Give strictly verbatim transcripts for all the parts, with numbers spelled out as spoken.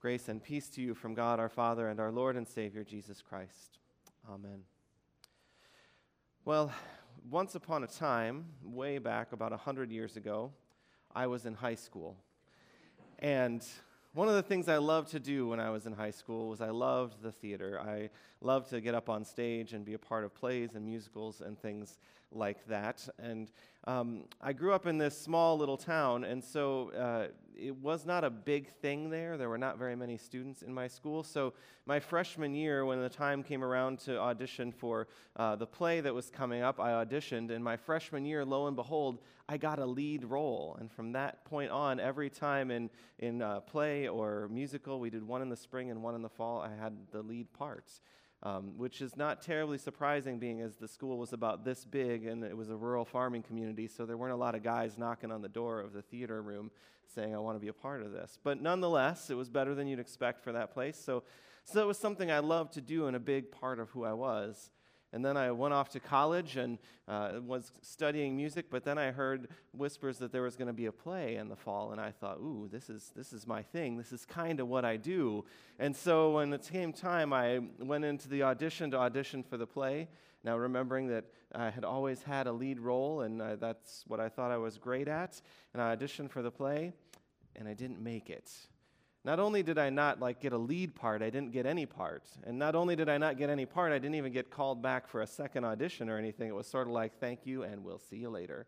Grace and peace to you from God our Father and our Lord and Savior, Jesus Christ. Amen. Well, once upon a time, way back about a hundred years ago, I was in high school. And one of the things I loved to do when I was in high school was I loved the theater. I loved to get up on stage and be a part of plays and musicals and things like that. And um, I grew up in this small little town, and so uh, it was not a big thing there. There were not very many students in my school. So my freshman year, when the time came around to audition for uh, the play that was coming up, I auditioned. And my freshman year, lo and behold, I got a lead role. And from that point on, every time in, in uh, play or musical, we did one in the spring and one in the fall, I had the lead parts. Um, which is not terribly surprising, being as the school was about this big and it was a rural farming community, so there weren't a lot of guys knocking on the door of the theater room saying, I want to be a part of this. But nonetheless, it was better than you'd expect for that place, so, so it was something I loved to do and a big part of who I was. And then I went off to college and uh, was studying music, but then I heard whispers that there was going to be a play in the fall, and I thought, ooh, this is this is my thing. This is kind of what I do. And so when it came time, I went into the audition to audition for the play, now remembering that I had always had a lead role, and uh, that's what I thought I was great at. And I auditioned for the play, and I didn't make it. Not only did I not like get a lead part, I didn't get any part. And not only did I not get any part, I didn't even get called back for a second audition or anything. It was sort of like, thank you, and we'll see you later.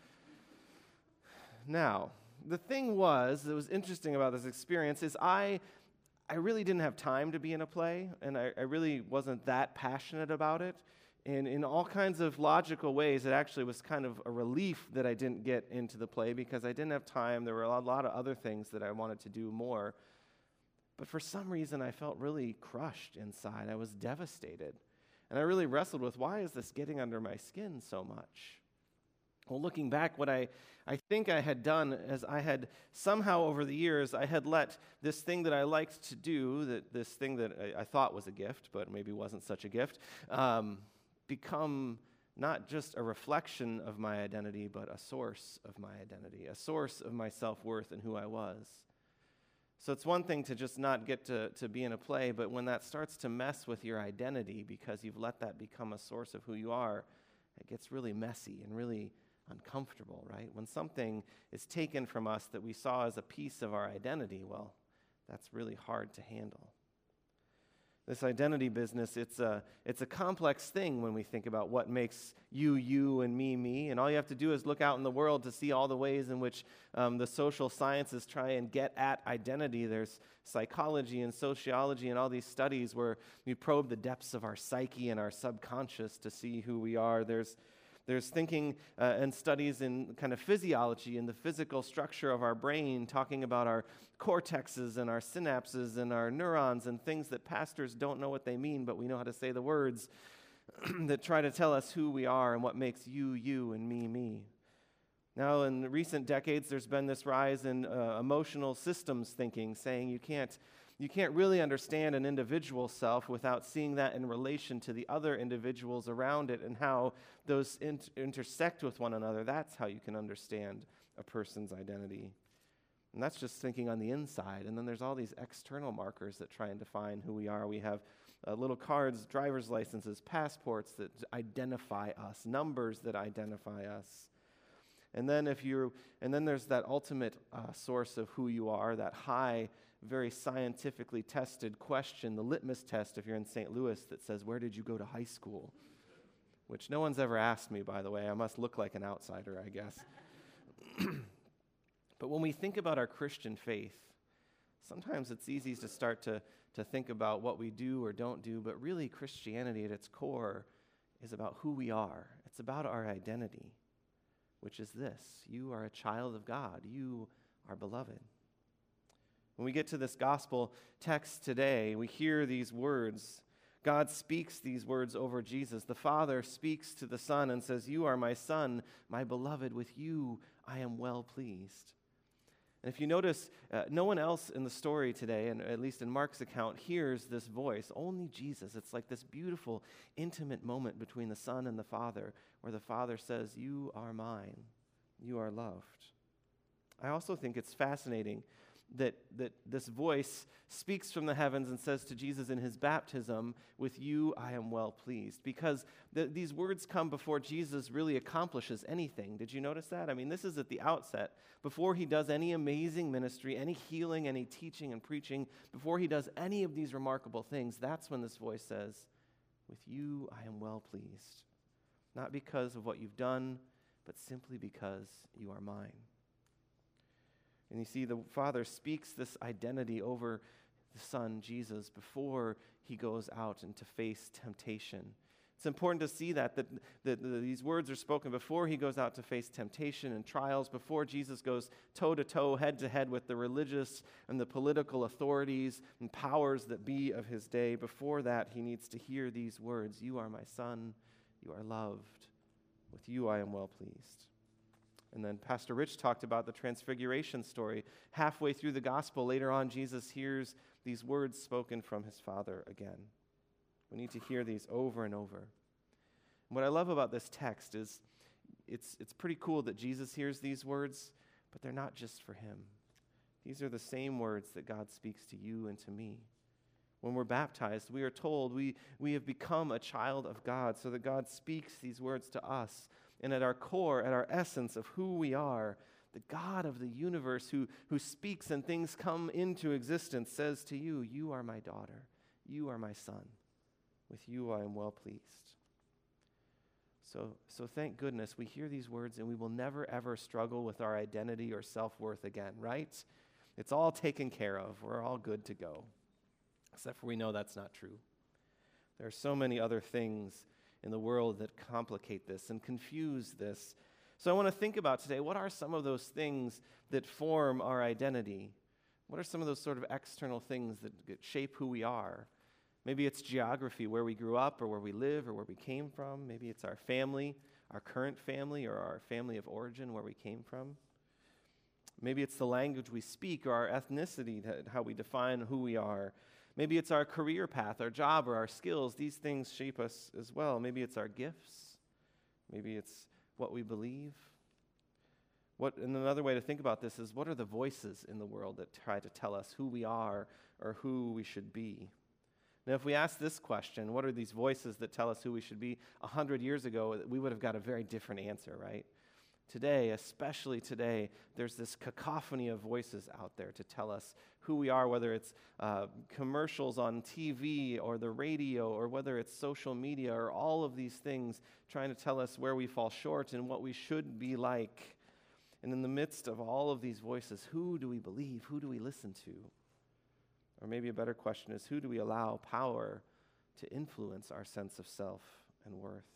Now, the thing was, that was interesting about this experience is I I really didn't have time to be in a play, and I, I really wasn't that passionate about it. And in all kinds of logical ways, it actually was kind of a relief that I didn't get into the play because I didn't have time. There were a lot of other things that I wanted to do more. But for some reason, I felt really crushed inside. I was devastated. And I really wrestled with, why is this getting under my skin so much? Well, looking back, what I, I think I had done is I had somehow over the years, I had let this thing that I liked to do, that this thing that I, I thought was a gift, but maybe wasn't such a gift, um, become not just a reflection of my identity, but a source of my identity, a source of my self-worth and who I was. So it's one thing to just not get to, to be in a play, but when that starts to mess with your identity because you've let that become a source of who you are, it gets really messy and really uncomfortable, right? When something is taken from us that we saw as a piece of our identity, well, that's really hard to handle. This identity business, it's a, it's a complex thing when we think about what makes you, you, and me, me. And all you have to do is look out in the world to see all the ways in which um, the social sciences try and get at identity. There's psychology and sociology and all these studies where we probe the depths of our psyche and our subconscious to see who we are. There's There's thinking uh, and studies in kind of physiology and the physical structure of our brain, talking about our cortexes and our synapses and our neurons and things that pastors don't know what they mean, but we know how to say the words that try to tell us who we are and what makes you, you, and me, me. Now, in recent decades, there's been this rise in uh, emotional systems thinking, saying you can't You can't really understand an individual self without seeing that in relation to the other individuals around it and how those in- intersect with one another. That's how you can understand a person's identity. And that's just thinking on the inside. And then there's all these external markers that try and define who we are. We have uh, little cards, driver's licenses, passports that identify us, numbers that identify us. And then if you're, and then there's that ultimate uh, source of who you are, that high, very scientifically tested question, the litmus test if you're in Saint Louis, that says, where did you go to high school? Which no one's ever asked me, by the way. I must look like an outsider, I guess. But when we think about our Christian faith, sometimes it's easy to start to, to think about what we do or don't do, but really Christianity at its core is about who we are. It's about our identity, which is this: you are a child of God. You are beloved. When we get to this gospel text today, we hear these words. God speaks these words over Jesus. The Father speaks to the Son and says, you are my Son, my beloved. With you I am well pleased. And if you notice, uh, no one else in the story today, and at least in Mark's account, hears this voice. Only Jesus. It's like this beautiful, intimate moment between the Son and the Father, where the Father says, you are mine. You are loved. I also think it's fascinating that, that this voice speaks from the heavens and says to Jesus in his baptism, "With you I am well pleased." Because the, these words come before Jesus really accomplishes anything. Did you notice that? I mean, this is at the outset. Before he does any amazing ministry, any healing, any teaching and preaching, before he does any of these remarkable things, that's when this voice says, "With you I am well pleased." Not because of what you've done, but simply because you are mine. And you see, the Father speaks this identity over the Son, Jesus, before he goes out and to face temptation. It's important to see that, that, that, that these words are spoken before he goes out to face temptation and trials, before Jesus goes toe-to-toe, head-to-head with the religious and the political authorities and powers that be of his day. Before that, he needs to hear these words, "You are my Son, you are loved. With you I am well pleased." And then Pastor Rich talked about the transfiguration story. Halfway through the gospel, later on, Jesus hears these words spoken from his Father again. We need to hear these over and over. And what I love about this text is it's, it's pretty cool that Jesus hears these words, but they're not just for him. These are the same words that God speaks to you and to me. When we're baptized, we are told we, we have become a child of God, so that God speaks these words to us. And at our core, at our essence of who we are, the God of the universe who, who speaks and things come into existence says to you, "You are my daughter. You are my son. With you I am well pleased." So, so thank goodness we hear these words and we will never ever struggle with our identity or self-worth again, right? It's all taken care of. We're all good to go. Except for we know that's not true. There are so many other things in the world that complicate this and confuse this. So I want to think about today, what are some of those things that form our identity? What are some of those sort of external things that, that shape who we are? Maybe it's geography, where we grew up or where we live or where we came from. Maybe it's our family, our current family or our family of origin, where we came from. Maybe it's the language we speak or our ethnicity, how we define who we are. Maybe it's our career path, our job, or our skills. These things shape us as well. Maybe it's our gifts. Maybe it's what we believe. What, and another way to think about this is, what are the voices in the world that try to tell us who we are or who we should be? Now, if we ask this question, what are these voices that tell us who we should be, a hundred years ago, we would have got a very different answer, right? Today, especially today, there's this cacophony of voices out there to tell us who we are, whether it's uh, commercials on T V or the radio, or whether it's social media, or all of these things trying to tell us where we fall short and what we should be like. And in the midst of all of these voices, who do we believe? Who do we listen to? Or maybe a better question is, who do we allow power to influence our sense of self and worth?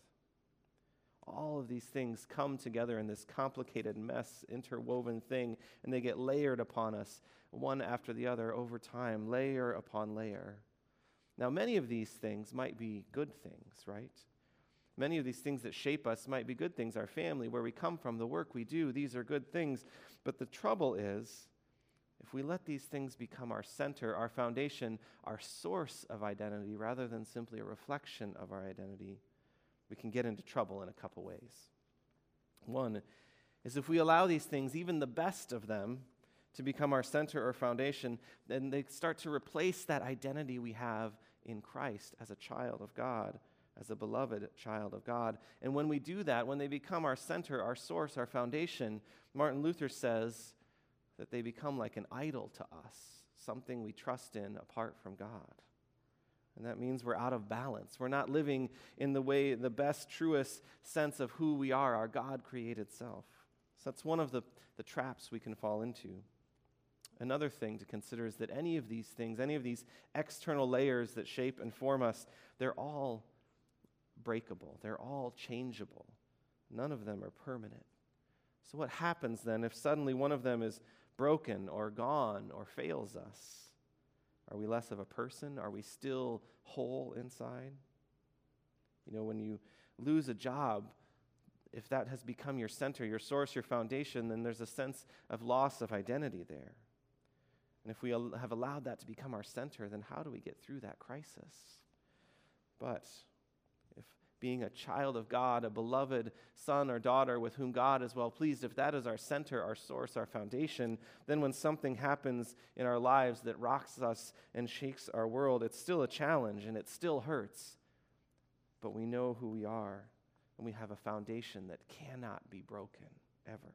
All of these things come together in this complicated mess, interwoven thing, and they get layered upon us, one after the other, over time, layer upon layer. Now, many of these things might be good things, right? Many of these things that shape us might be good things. Our family, where we come from, the work we do, these are good things. But the trouble is, if we let these things become our center, our foundation, our source of identity, rather than simply a reflection of our identity, we can get into trouble in a couple ways. One is, if we allow these things, even the best of them, to become our center or foundation, then they start to replace that identity we have in Christ as a child of God, as a beloved child of God. And when we do that, when they become our center, our source, our foundation, Martin Luther says that they become like an idol to us, something we trust in apart from God. And that means we're out of balance. We're not living in the way, the best, truest sense of who we are, our God-created self. So that's one of the, the traps we can fall into. Another thing to consider is that any of these things, any of these external layers that shape and form us, they're all breakable. They're all changeable. None of them are permanent. So what happens then if suddenly one of them is broken or gone or fails us? Are we less of a person? Are we still whole inside? You know, when you lose a job, if that has become your center, your source, your foundation, then there's a sense of loss of identity there. And if we al- have allowed that to become our center, then how do we get through that crisis? But if being a child of God, a beloved son or daughter with whom God is well pleased, if that is our center, our source, our foundation, then when something happens in our lives that rocks us and shakes our world, it's still a challenge and it still hurts. But we know who we are, and we have a foundation that cannot be broken, ever.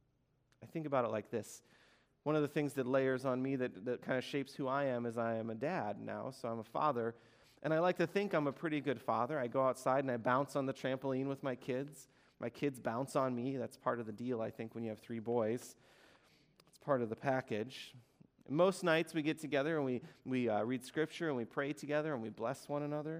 I think about it like this. One of the things that layers on me that, that kind of shapes who I am is I am a dad now, so I'm a father. And I like to think I'm a pretty good father. I go outside and I bounce on the trampoline with my kids. My kids bounce on me. That's part of the deal, I think, when you have three boys. It's part of the package. Most nights we get together and we, we uh, read Scripture and we pray together and we bless one another.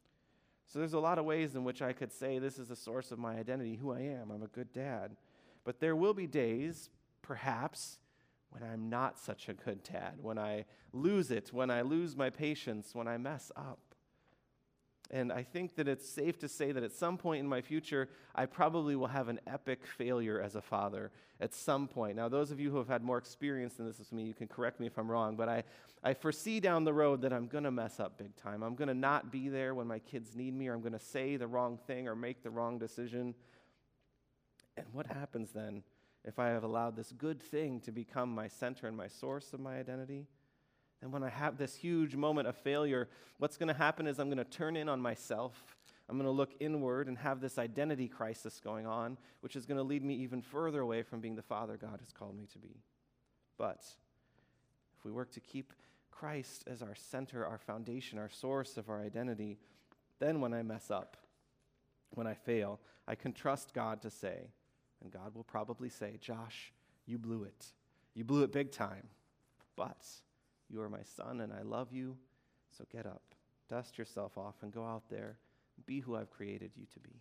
So there's a lot of ways in which I could say this is the source of my identity, who I am. I'm a good dad. But there will be days, perhaps, when I'm not such a good dad, when I lose it, when I lose my patience, when I mess up. And I think that it's safe to say that at some point in my future, I probably will have an epic failure as a father at some point. Now, those of you who have had more experience than this with me, you can correct me if I'm wrong, but I, I foresee down the road that I'm going to mess up big time. I'm going to not be there when my kids need me, or I'm going to say the wrong thing or make the wrong decision. And what happens then if I have allowed this good thing to become my center and my source of my identity? And when I have this huge moment of failure, what's going to happen is I'm going to turn in on myself. I'm going to look inward and have this identity crisis going on, which is going to lead me even further away from being the father God has called me to be. But if we work to keep Christ as our center, our foundation, our source of our identity, then when I mess up, when I fail, I can trust God to say, and God will probably say, Josh, you blew it. You blew it big time. But you are my son, and I love you, so get up, dust yourself off, and go out there, be who I've created you to be.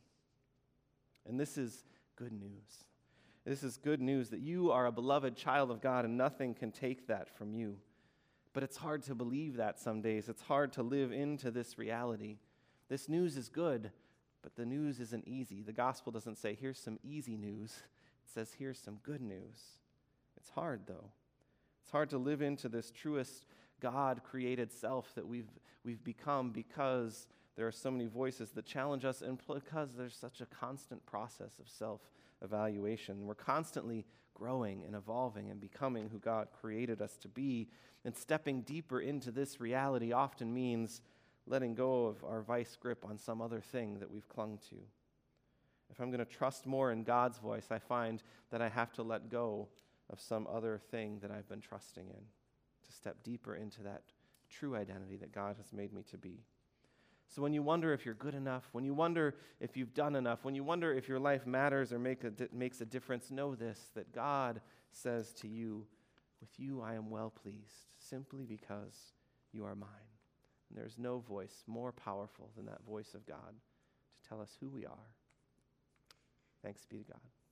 And this is good news. This is good news that you are a beloved child of God, and nothing can take that from you. But it's hard to believe that some days. It's hard to live into this reality. This news is good, but the news isn't easy. The gospel doesn't say, here's some easy news. It says, here's some good news. It's hard, though. It's hard to live into this truest God-created self that we've we've become because there are so many voices that challenge us and because there's such a constant process of self-evaluation. We're constantly growing and evolving and becoming who God created us to be, and stepping deeper into this reality often means letting go of our vice grip on some other thing that we've clung to. If I'm going to trust more in God's voice, I find that I have to let go of some other thing that I've been trusting in, to step deeper into that true identity that God has made me to be. So when you wonder if you're good enough, when you wonder if you've done enough, when you wonder if your life matters or make a di- makes a difference, know this, that God says to you, with you I am well pleased, simply because you are mine. And there's no voice more powerful than that voice of God to tell us who we are. Thanks be to God.